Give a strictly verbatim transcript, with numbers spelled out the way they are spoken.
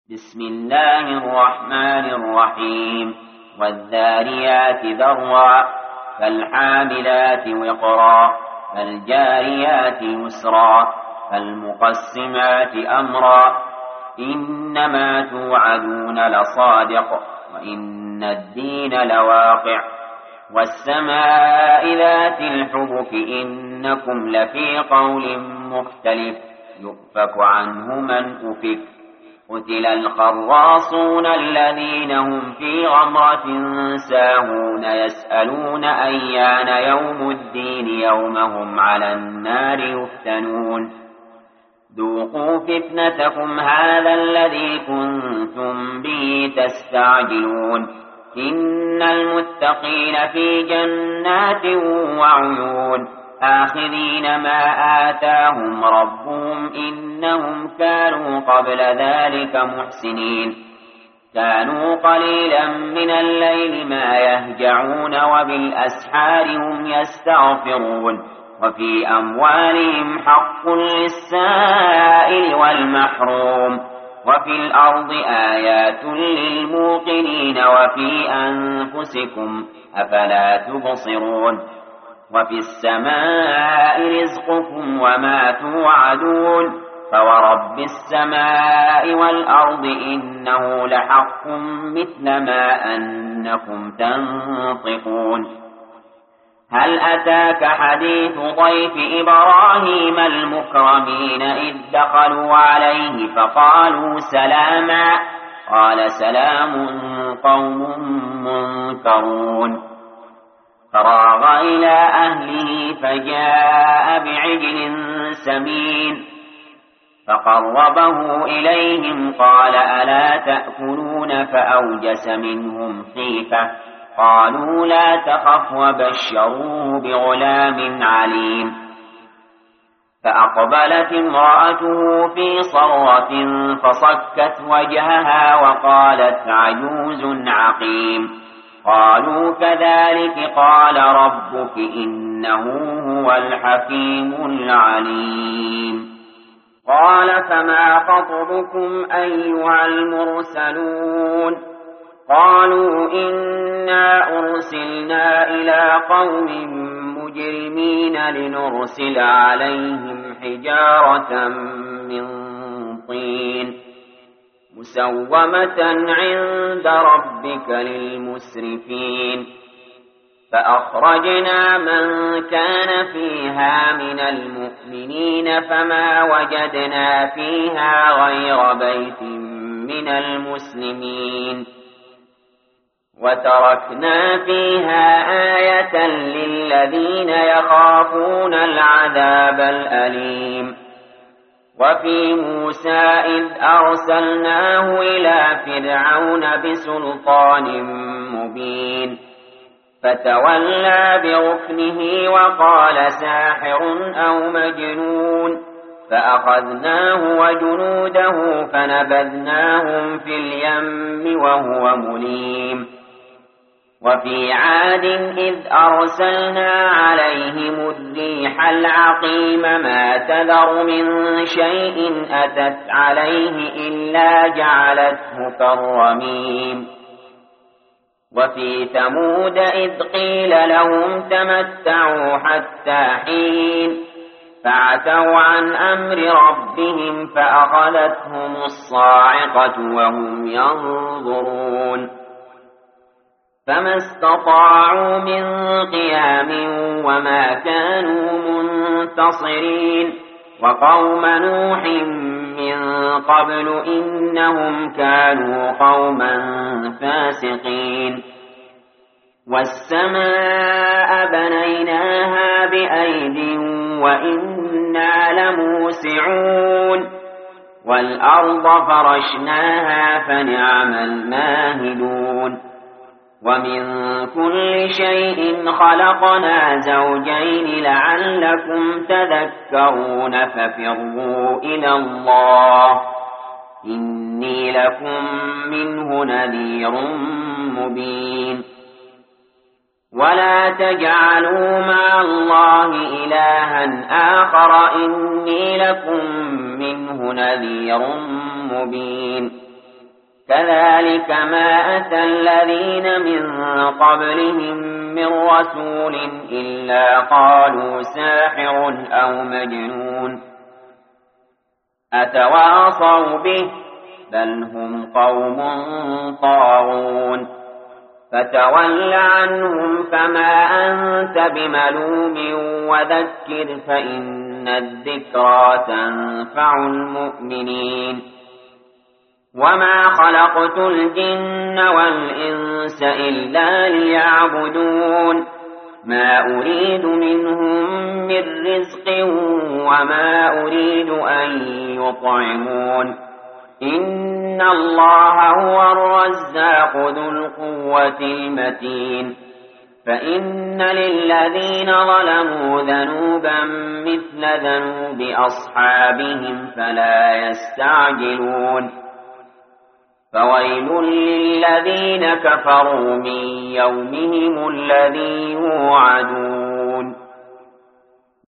بسم الله الرحمن الرحيم والذاريات ذروا فالحاملات وقرا فالجاريات يسرا فالمقسمات أمرا إنما توعدون لصادق وإن الدين لواقع والسماء ذات الحبك إنكم لفي قول مختلف يؤفك عنه من أفك قتل الخراصون الذين هم في غمرة ساهون يسألون أيان يوم الدين يوم هم على النار يفتنون ذوقوا فتنتكم هذا الذي كنتم به تستعجلون إن المتقين في جنات وعيون آخذين ما آتاهم ربهم إنهم كانوا قبل ذلك محسنين كانوا قليلا من الليل ما يهجعون وبالأسحار هم يستغفرون وفي أموالهم حق للسائل والمحروم وفي الأرض آيات للموقنين وفي أنفسكم أفلا تبصرون وفي السماء رزقكم وما توعدون فورب السماء والأرض إنه لحق مثل ما أنكم تنطقون هل أتاك حديث ضيف إبراهيم المكرمين إذ دخلوا عليه فقالوا سلاما قال سلام قوم منكرون فراغ إلى أهله فجاء بعجل سمين فقربه إليهم قال ألا تأكلون فأوجس منهم خيفة قالوا لا تخف وبشروه بغلام عليم فأقبلت امرأته في صرة فصكت وجهها وقالت عجوز عقيم قالوا كذلك قال ربك إنه هو الحكيم العليم قال فما خطبكم أيها المرسلون قالوا إنا أرسلنا إلى قوم مجرمين لنرسل عليهم حجارة من طين مسومة عند ربك للمسرفين فأخرجنا من كان فيها من المؤمنين فما وجدنا فيها غير بيت من المسلمين وتركنا فيها آية للذين يخافون العذاب الأليم وفي موسى إذ أرسلناه إلى فرعون بسلطان مبين فتولى بركنه وقال ساحر أو مجنون فأخذناه وجنوده فنبذناهم في اليم وهو مليم وفي عاد إذ أرسلنا عليهم الريح العقيم ما تذر من شيء أتت عليه إلا جعلته كالرميم وفي ثمود إذ قيل لهم تمتعوا حتى حين فعتوا عن أمر ربهم فأخذتهم الصاعقة وهم ينظرون فما استطاعوا من قيام وما كانوا منتصرين وقوم نوح من قبل إنهم كانوا قوما فاسقين والسماء بنيناها بأيد وإنا لموسعون والأرض فرشناها فنعم الماهدون ومن كل شيء خلقنا زوجين لعلكم تذكرون ففروا إلى الله إني لكم منه نذير مبين ولا تجعلوا مع الله إلها آخر إني لكم منه نذير مبين كذلك ما أتى الذين من قبلهم من رسول إلا قالوا ساحر أو مجنون أتواصوا به بل هم قوم طاغون فتول عنهم فما أنت بملوم وذكر فإن الذكرى تنفع المؤمنين وما خلقت الجن والإنس إلا ليعبدون ما أريد منهم من رزق وما أريد أن يطعمون إن الله هو الرزاق ذو القوة المتين فإن للذين ظلموا ذنوبا مثل ذنوب أصحابهم فلا يستعجلون فويل للذين كفروا من يومهم الذي يوعدون